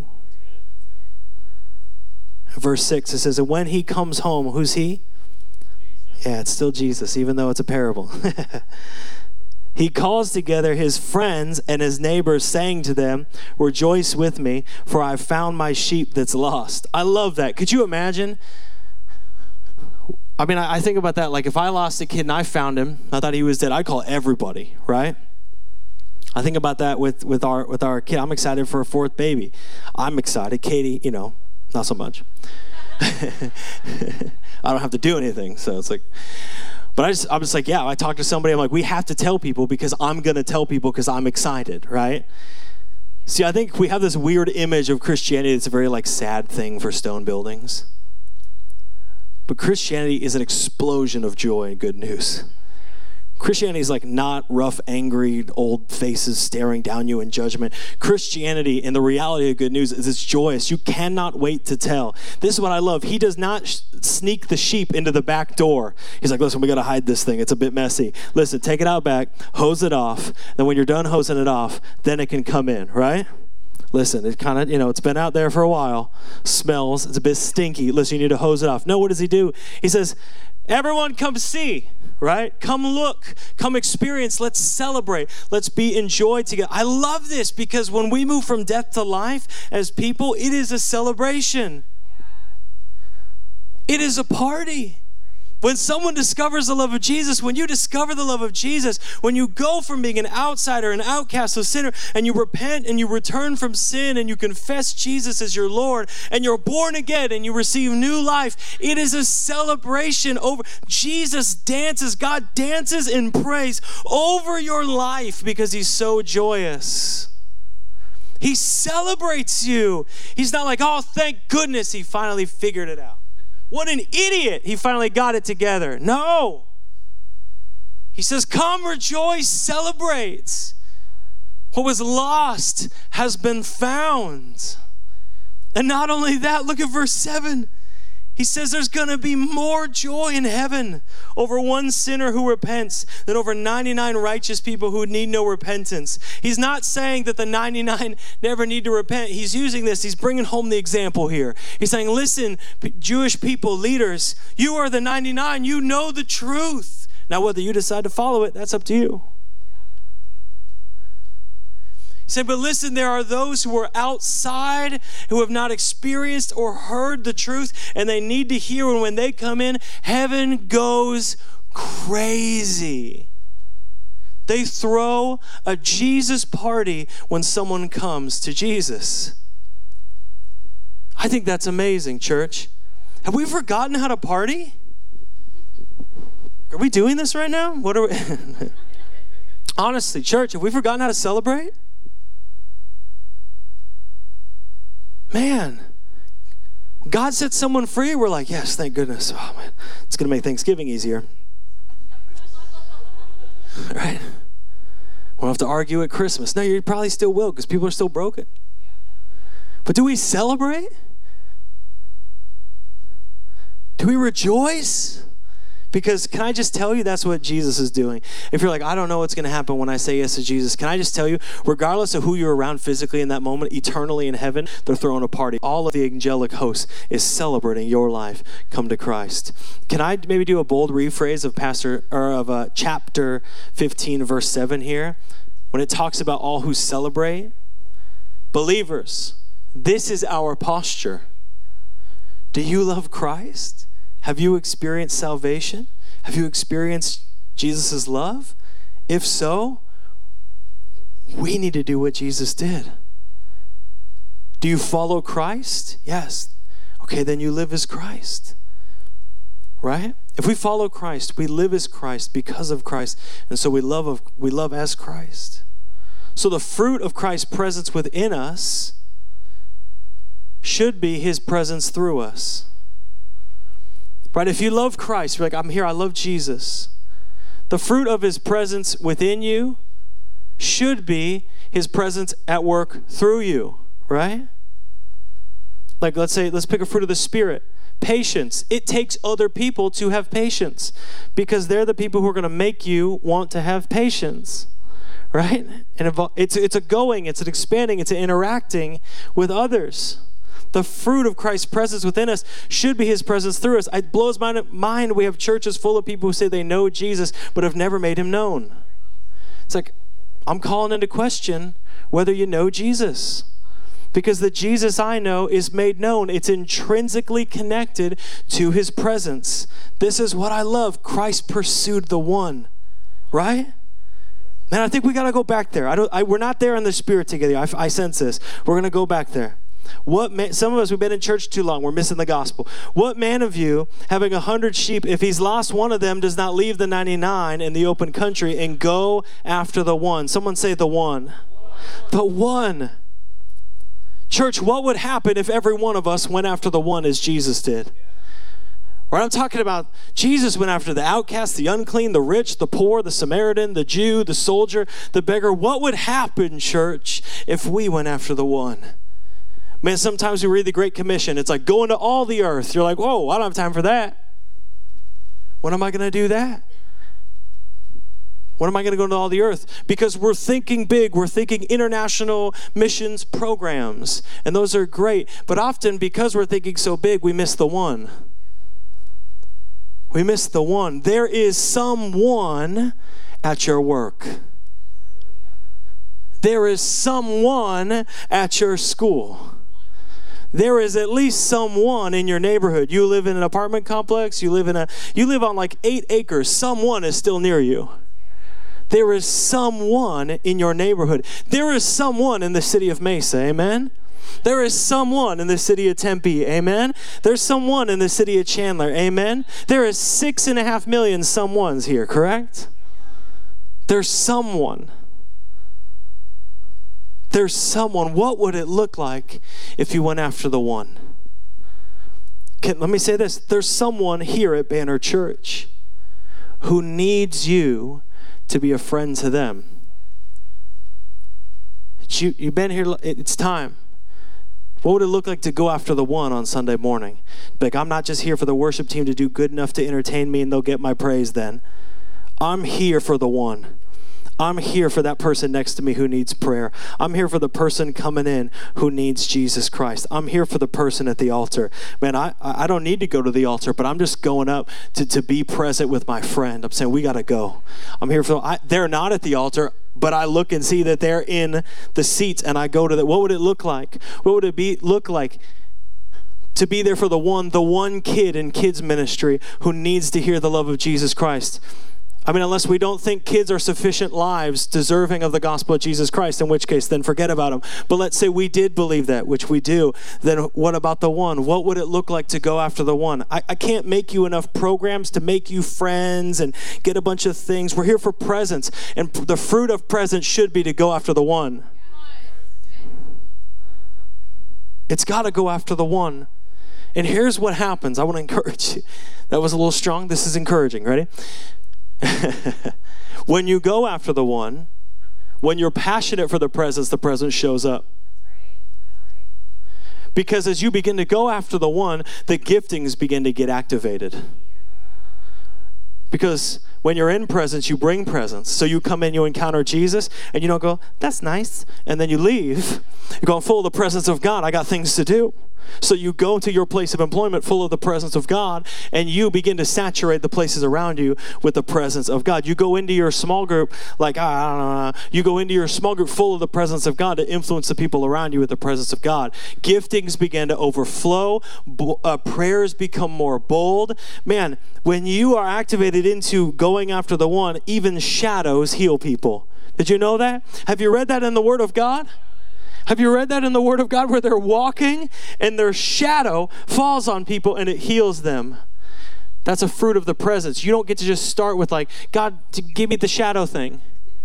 Verse 6, it says, and when he comes home, who's he? Yeah, it's still Jesus, even though it's a parable. He calls together his friends and his neighbors, saying to them, rejoice with me, for I've found my sheep that's lost. I love that. Could you imagine? I mean, I think about that. Like, if I lost a kid and I found him, I thought he was dead, I'd call everybody, right? I think about that with our kid. I'm excited for a fourth baby. I'm excited. Katie, not so much. I don't have to do anything, so it's like... But I'm just like, yeah, I talk to somebody, I'm like, we have to tell people because I'm going to tell people because I'm excited, right? See, I think we have this weird image of Christianity that's a very like sad thing for stone buildings. But Christianity is an explosion of joy and good news. Christianity is like not rough, angry, old faces staring down you in judgment. Christianity and the reality of good news is it's joyous. You cannot wait to tell. This is what I love. He does not sneak the sheep into the back door. He's like, listen, we got to hide this thing. It's a bit messy. Listen, take it out back, hose it off. Then when you're done hosing it off, then it can come in, right? Listen, it kind of, it's been out there for a while. Smells. It's a bit stinky. Listen, you need to hose it off. No, what does he do? He says, everyone come see. Right? Come look, come experience, let's celebrate, let's be in joy together. I love this because when we move from death to life as people, it is a celebration. It is a party. When someone discovers the love of Jesus, when you discover the love of Jesus, when you go from being an outsider, an outcast, a sinner, and you repent and you return from sin and you confess Jesus as your Lord and you're born again and you receive new life, it is a celebration over. Jesus dances, God dances in praise over your life because he's so joyous. He celebrates you. He's not like, oh, thank goodness he finally figured it out. What an idiot. He finally got it together. No. He says, come rejoice, celebrate. What was lost has been found. And not only that, look at verse 7. He says there's going to be more joy in heaven over one sinner who repents than over 99 righteous people who need no repentance. He's not saying that the 99 never need to repent. He's using this. He's bringing home the example here. He's saying, listen, Jewish people, leaders, you are the 99. You know the truth. Now, whether you decide to follow it, that's up to you. He said, but listen, there are those who are outside who have not experienced or heard the truth, and they need to hear. And when they come in, heaven goes crazy. They throw a Jesus party when someone comes to Jesus. I think that's amazing, church. Have we forgotten how to party? Are we doing this right now? What are we? Honestly, church, have we forgotten how to celebrate? Man, God set someone free. We're like, yes, thank goodness. Oh, man, it's going to make Thanksgiving easier. Right? We don't have to argue at Christmas. No, you probably still will because people are still broken. But do we celebrate? Do we rejoice? Because can I just tell you that's what Jesus is doing? If you're like, I don't know what's going to happen when I say yes to Jesus, can I just tell you, regardless of who you're around physically in that moment, eternally in heaven, they're throwing a party. All of the angelic host is celebrating your life. Come to Christ. Can I maybe do a bold rephrase of chapter 15, verse 7 here? When it talks about all who celebrate, believers, this is our posture. Do you love Christ? Have you experienced salvation? Have you experienced Jesus' love? If so, we need to do what Jesus did. Do you follow Christ? Yes. Okay, then you live as Christ. Right? If we follow Christ, we live as Christ because of Christ. And so we love as Christ. So the fruit of Christ's presence within us should be his presence through us. Right? If you love Christ, you're like, I'm here, I love Jesus. The fruit of his presence within you should be his presence at work through you, right? Like, let's pick a fruit of the Spirit. Patience. It takes other people to have patience because they're the people who are going to make you want to have patience, right? And it's a going, it's an expanding, it's an interacting with others. The fruit of Christ's presence within us should be his presence through us. It blows my mind we have churches full of people who say they know Jesus but have never made him known. It's like, I'm calling into question whether you know Jesus. Because the Jesus I know is made known. It's intrinsically connected to his presence. This is what I love. Christ pursued the one, right? Man, I think we got to go back there. We're not there in the Spirit together. I sense this. We're going to go back there. Some of us, we've been in church too long. We're missing the gospel. What man of you, having 100 sheep, if he's lost one of them, does not leave the 99 in the open country and go after the one? Someone say the one. The one. Church, what would happen if every one of us went after the one as Jesus did? Right? I'm talking about Jesus went after the outcast, the unclean, the rich, the poor, the Samaritan, the Jew, the soldier, the beggar. What would happen, church, if we went after the one? Man, sometimes we read the Great Commission. It's like, go into all the earth. You're like, whoa, I don't have time for that. When am I going to do that? When am I going to go into all the earth? Because we're thinking big. We're thinking international missions programs. And those are great. But often, because we're thinking so big, we miss the one. We miss the one. There is someone at your work. There is someone at your school. There is at least someone in your neighborhood. You live in an apartment complex. You live on like 8 acres. Someone is still near you. There is someone in your neighborhood. There is someone in the city of Mesa. Amen. There is someone in the city of Tempe. Amen. There's someone in the city of Chandler. Amen. There is 6.5 million someones here, correct? There's someone. There's someone. What would it look like if you went after the one? Let me say this. There's someone here at Banner Church who needs you to be a friend to them. You've been here. It's time. What would it look like to go after the one on Sunday morning? Like, I'm not just here for the worship team to do good enough to entertain me and they'll get my praise then. I'm here for the one. I'm here for that person next to me who needs prayer. I'm here for the person coming in who needs Jesus Christ. I'm here for the person at the altar. Man, I don't need to go to the altar, but I'm just going up to be present with my friend. I'm saying, we got to go. I'm here for, they're not at the altar, but I look and see that they're in the seats and I go to that. What would it look like? What would it look like to be there for the one kid in kids ministry who needs to hear the love of Jesus Christ? I mean, unless we don't think kids are sufficient lives deserving of the gospel of Jesus Christ, in which case, then forget about them. But let's say we did believe that, which we do. Then what about the one? What would it look like to go after the one? I can't make you enough programs to make you friends and get a bunch of things. We're here for presence. And the fruit of presence should be to go after the one. It's got to go after the one. And here's what happens. I want to encourage you. That was a little strong. This is encouraging. Ready? When you go after the one, when you're passionate for the presence shows up. Because as you begin to go after the one, the giftings begin to get activated. Because when you're in presence, you bring presence. So you come in, you encounter Jesus, and you don't go, that's nice. And then you leave. You're going full of the presence of God. I got things to do. So you go to your place of employment full of the presence of God, and you begin to saturate the places around you with the presence of God. You go into your small group like, I don't know. You go into your small group full of the presence of God to influence the people around you with the presence of God. Giftings begin to overflow. Prayers become more bold. Man, when you are activated into going after the one, even shadows heal people. Did you know that? Have you read that in the Word of God? Have you read that in the Word of God where they're walking and their shadow falls on people and it heals them? That's a fruit of the presence. You don't get to just start with like, God, give me the shadow thing.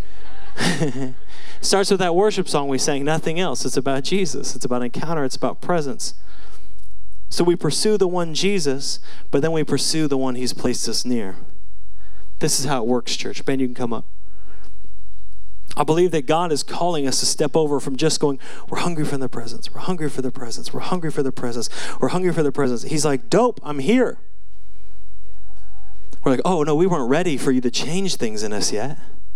Starts with that worship song we sang, nothing else. It's about Jesus. It's about encounter. It's about presence. So we pursue the one Jesus, but then we pursue the one he's placed us near. This is how it works, church. Ben, you can come up. I believe that God is calling us to step over from just going, we're hungry for the presence. We're hungry for the presence. We're hungry for the presence. We're hungry for the presence. He's like, dope, I'm here. We're like, oh, no, we weren't ready for you to change things in us yet.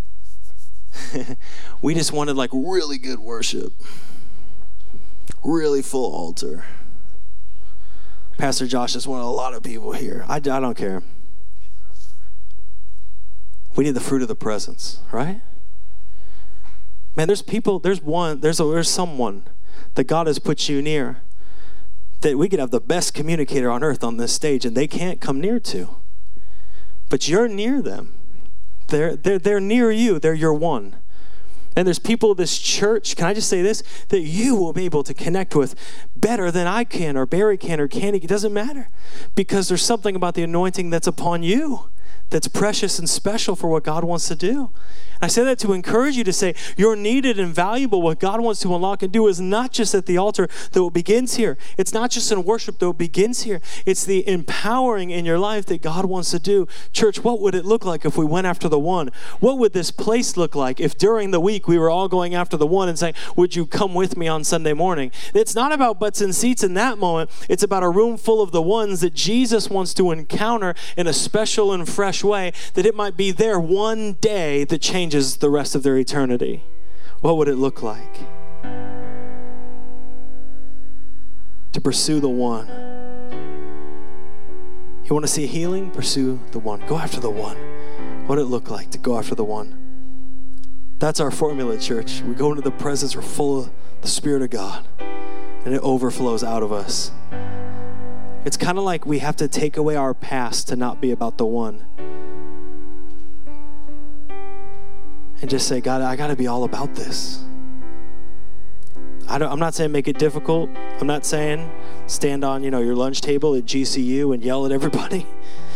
We just wanted like really good worship. Really full altar. Pastor Josh just wanted a lot of people here. I don't care. We need the fruit of the presence, right? Man, there's people, there's someone that God has put you near that we could have the best communicator on earth on this stage and they can't come near to. But you're near them. They're near you. They're your one. And there's people of this church, can I just say this, that you will be able to connect with better than I can or Barry can or Candy. It doesn't matter. Because there's something about the anointing that's upon you that's precious and special for what God wants to do. I say that to encourage you to say you're needed and valuable. What God wants to unlock and do is not just at the altar, though it begins here. It's not just in worship, though it begins here. It's the empowering in your life that God wants to do. Church, what would it look like if we went after the one? What would this place look like if during the week we were all going after the one and saying, would you come with me on Sunday morning? It's not about butts and seats in that moment. It's about a room full of the ones that Jesus wants to encounter in a special and fresh way, that it might be their one day that changes the rest of their eternity. What would it look like to pursue the one? You want to see healing? Pursue the one. Go after the one. What would it look like to go after the one? That's our formula, church. We go into the presence, we're full of the Spirit of God, and it overflows out of us. It's kind of like we have to take away our past to not be about the one. And just say, God, I got to be all about this. I'm not saying make it difficult. I'm not saying stand on, your lunch table at GCU and yell at everybody.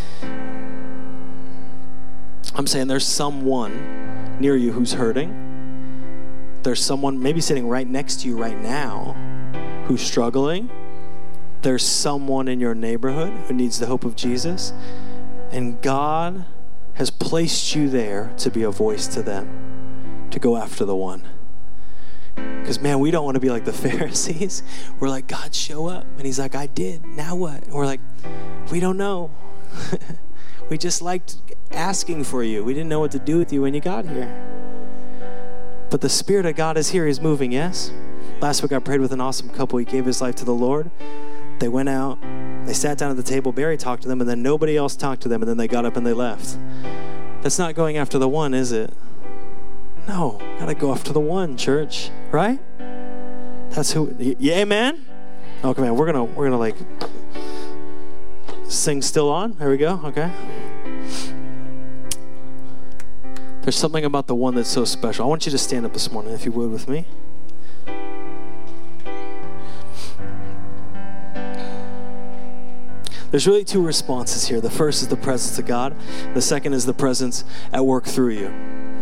I'm saying there's someone near you who's hurting. There's someone maybe sitting right next to you right now who's struggling. There's someone in your neighborhood who needs the hope of Jesus. And God has placed you there to be a voice to them, to go after the one. Because, man, we don't want to be like the Pharisees. We're like, God, show up. And he's like, I did. Now what? And we're like, we don't know. We just liked asking for you. We didn't know what to do with you when you got here. But the Spirit of God is here. He's moving, yes? Last week I prayed with an awesome couple. He gave his life to the Lord. They went out. They sat down at the table. Barry talked to them, and then nobody else talked to them, and then they got up and they left. That's not going after the one, is it? No, gotta go after the one, church, right? That's who. Yeah, amen. Okay, man, we're gonna like sing still on. There we go. Okay. There's something about the one that's so special. I want you to stand up this morning, if you would, with me. There's really two responses here. The first is the presence of God. The second is the presence at work through you.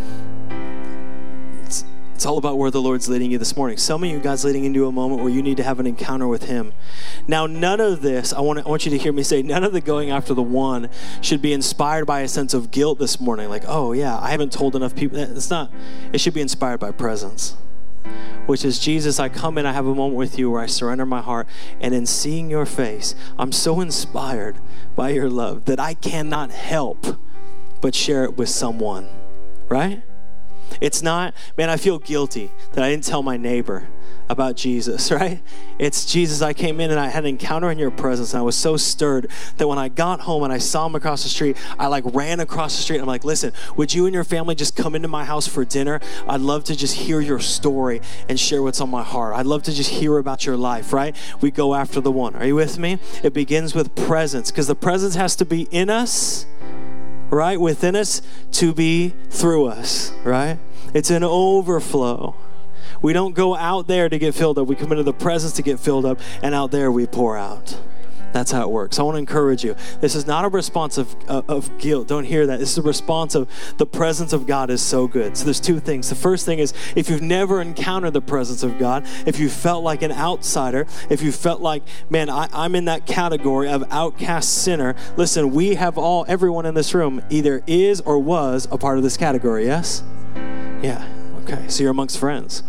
It's all about where the Lord's leading you this morning. Some of you, God's leading into a moment where you need to have an encounter with Him. Now, none of this, I want you to hear me say, none of the going after the one should be inspired by a sense of guilt this morning. Like, oh yeah, I haven't told enough people. It's not. It should be inspired by presence, which is, Jesus, I come in, I have a moment with you where I surrender my heart, and in seeing your face, I'm so inspired by your love that I cannot help but share it with someone, right? It's not, man, I feel guilty that I didn't tell my neighbor about Jesus, right? It's, Jesus, I came in and I had an encounter in your presence, and I was so stirred that when I got home and I saw him across the street, I like ran across the street and I'm like, listen, would you and your family just come into my house for dinner? I'd love to just hear your story and share what's on my heart. I'd love to just hear about your life, right? We go after the one. Are you with me? It begins with presence, because the presence has to be in us, right? Within us to be through us, right? It's an overflow. We don't go out there to get filled up. We come into the presence to get filled up, and out there we pour out. That's how it works. I want to encourage you. This is not a response of guilt. Don't hear that. This is a response of the presence of God is so good. So there's two things. The first thing is, if you've never encountered the presence of God, if you felt like an outsider, if you felt like, man, I'm in that category of outcast sinner, listen, we have everyone in this room either is or was a part of this category, yes? Yeah, okay. So you're amongst friends.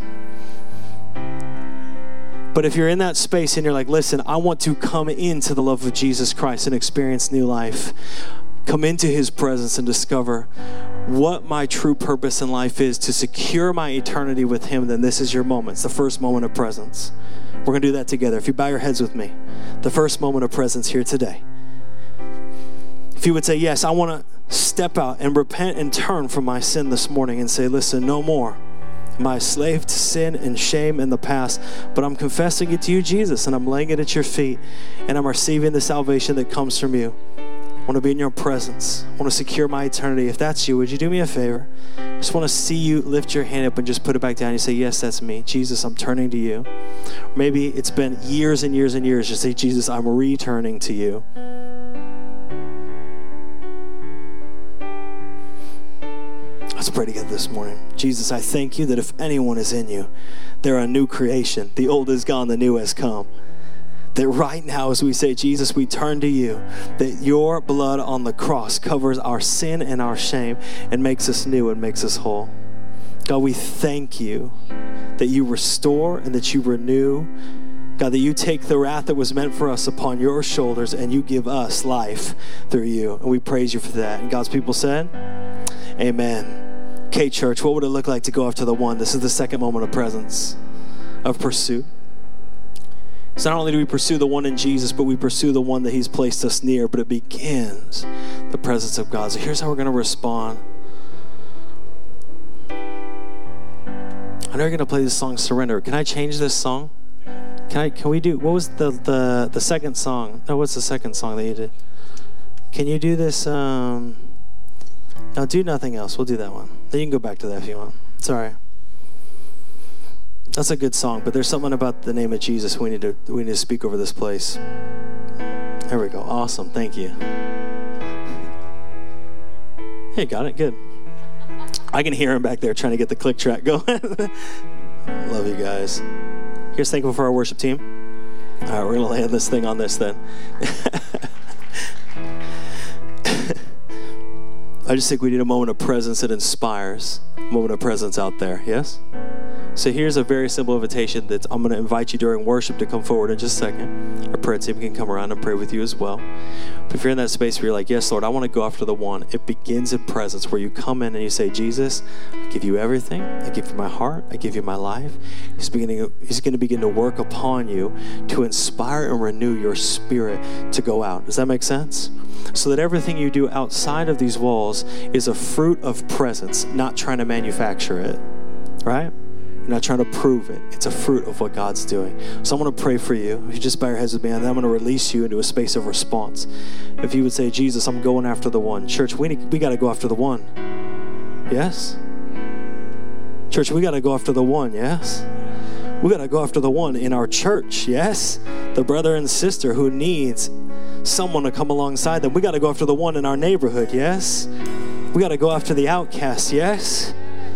But if you're in that space and you're like, listen, I want to come into the love of Jesus Christ and experience new life, come into His presence and discover what my true purpose in life is to secure my eternity with Him, then this is your moment. It's the first moment of presence. We're going to do that together. If you bow your heads with me, the first moment of presence here today. If you would say, yes, I want to step out and repent and turn from my sin this morning and say, listen, no more am I a slave to sin and shame in the past, but I'm confessing it to you, Jesus, and I'm laying it at your feet, and I'm receiving the salvation that comes from you. I want to be in your presence. I want to secure my eternity. If that's you, would you do me a favor? I just want to see you lift your hand up and just put it back down. You say, yes, that's me. Jesus, I'm turning to you. Or maybe it's been years and years and years. Just say, Jesus, I'm returning to you. Let's pray together this morning. Jesus, I thank you that if anyone is in you, they're a new creation. The old is gone, the new has come. That right now, as we say, Jesus, we turn to you, that your blood on the cross covers our sin and our shame and makes us new and makes us whole. God, we thank you that you restore and that you renew. God, that you take the wrath that was meant for us upon your shoulders and you give us life through you. And we praise you for that. And God's people said, amen. Okay, church, what would it look like to go after the one? This is the second moment of presence, of pursuit. So not only do we pursue the one in Jesus, but we pursue the one that he's placed us near, but it begins the presence of God. So here's how we're going to respond. I know you're going to play this song, Surrender. Can I change this song? Can we do, what was the second song? No, what's the second song that you did? Can you do this? No, do Nothing Else. We'll do that one. Then you can go back to that if you want. Sorry. That's a good song, but there's something about the name of Jesus we need to speak over this place. There we go. Awesome. Thank you. Hey, got it. Good. I can hear him back there trying to get the click track going. Love you guys. Here's thankful for our worship team. All right, we're going to land this thing on this then. I just think we need a moment of presence that inspires. A moment of presence out there. Yes? So here's a very simple invitation that I'm going to invite you during worship to come forward in just a second. Our prayer team can come around and pray with you as well. But if you're in that space where you're like, yes, Lord, I want to go after the one, it begins in presence where you come in and you say, Jesus, I give you everything. I give you my heart. I give you my life. He's going to begin to work upon you to inspire and renew your spirit to go out. Does that make sense? So that everything you do outside of these walls is a fruit of presence, not trying to manufacture it, right? You're not trying to prove it. It's a fruit of what God's doing. So I'm going to pray for you. If you just bow your heads with me, and then I'm going to release you into a space of response. If you would say, Jesus, I'm going after the one. Church, we got to go after the one. Yes? Church, we got to go after the one. Yes? We got to go after the one in our church. Yes? The brother and sister who needs someone to come alongside them. We got to go after the one in our neighborhood. Yes? We got to go after the outcast. Yes?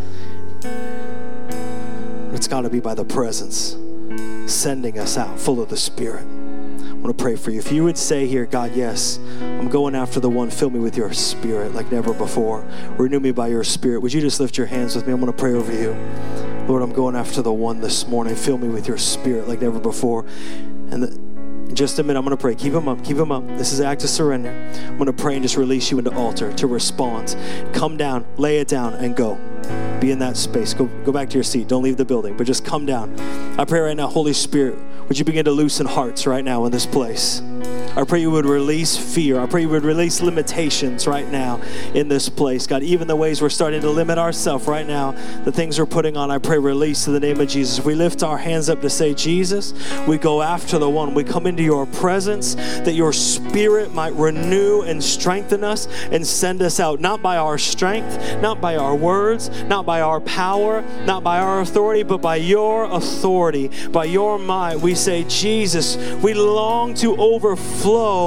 It's got to be by the presence sending us out full of the Spirit. I want to pray for you. If you would say here, God, yes, I'm going after the one. Fill me with your Spirit like never before. Renew me by your Spirit. Would you just lift your hands with me? I'm going to pray over you. Lord, I'm going after the one this morning. Fill me with your Spirit like never before. And in just a minute, I'm going to pray. Keep them up. Keep them up. This is an act of surrender. I'm going to pray and just release you into altar to respond. Come down, lay it down, and go. Be in that space. Go back to your seat. Don't leave the building, but just come down. I pray right now, Holy Spirit, would you begin to loosen hearts right now in this place? I pray you would release fear. I pray you would release limitations right now in this place. God, even the ways we're starting to limit ourselves right now, the things we're putting on, I pray release in the name of Jesus. We lift our hands up to say, Jesus, we go after the one. We come into your presence that your Spirit might renew and strengthen us and send us out, not by our strength, not by our words, not by our power, not by our authority, but by your authority, by your might. We say, Jesus, we long to overflow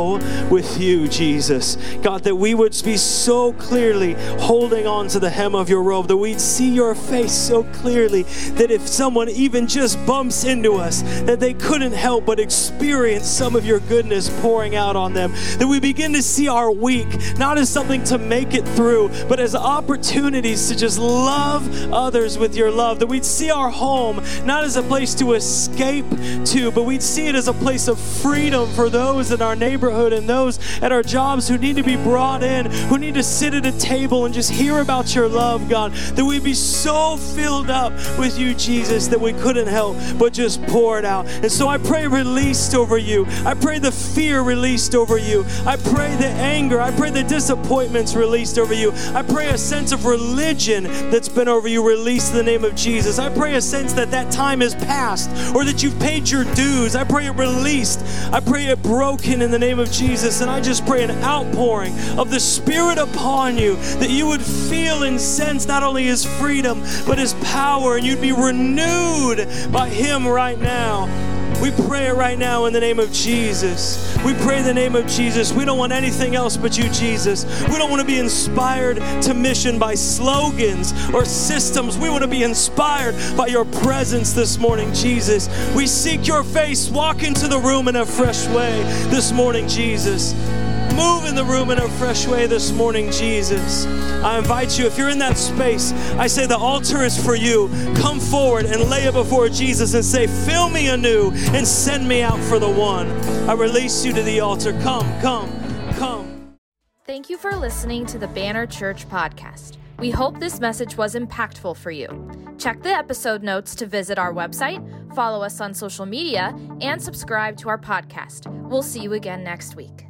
with you, Jesus. God, that we would be so clearly holding on to the hem of your robe, that we'd see your face so clearly that if someone even just bumps into us, that they couldn't help but experience some of your goodness pouring out on them. That we begin to see our week not as something to make it through, but as opportunities to just love others with your love. That we'd see our home not as a place to escape to, but we'd see it as a place of freedom for those in our neighborhood and those at our jobs who need to be brought in, who need to sit at a table and just hear about your love, God. That we'd be so filled up with you, Jesus, that we couldn't help but just pour it out. And so I pray released over you. I pray the fear released over you. I pray the anger. I pray the disappointments released over you. I pray a sense of religion that's been over you released in the name of Jesus. I pray a sense that that time is past or that you've paid your dues. I pray it released. I pray it broken in the name of Jesus. And I just pray an outpouring of the Spirit upon you, that you would feel and sense not only his freedom, but his power, and you'd be renewed by him right now. We pray it right now in the name of Jesus. We pray in the name of Jesus. We don't want anything else but you, Jesus. We don't want to be inspired to mission by slogans or systems. We want to be inspired by your presence this morning, Jesus. We seek your face. Walk into the room in a fresh way this morning, Jesus. Move in the room in a fresh way this morning, Jesus. I invite you, if you're in that space, I say the altar is for you. Come forward and lay it before Jesus and say, fill me anew and send me out for the one. I release you to the altar. Come. Thank you for listening to the Banner Church podcast. We hope this message was impactful for you. Check the episode notes to visit our website, follow us on social media, and subscribe to our podcast. We'll see you again next week.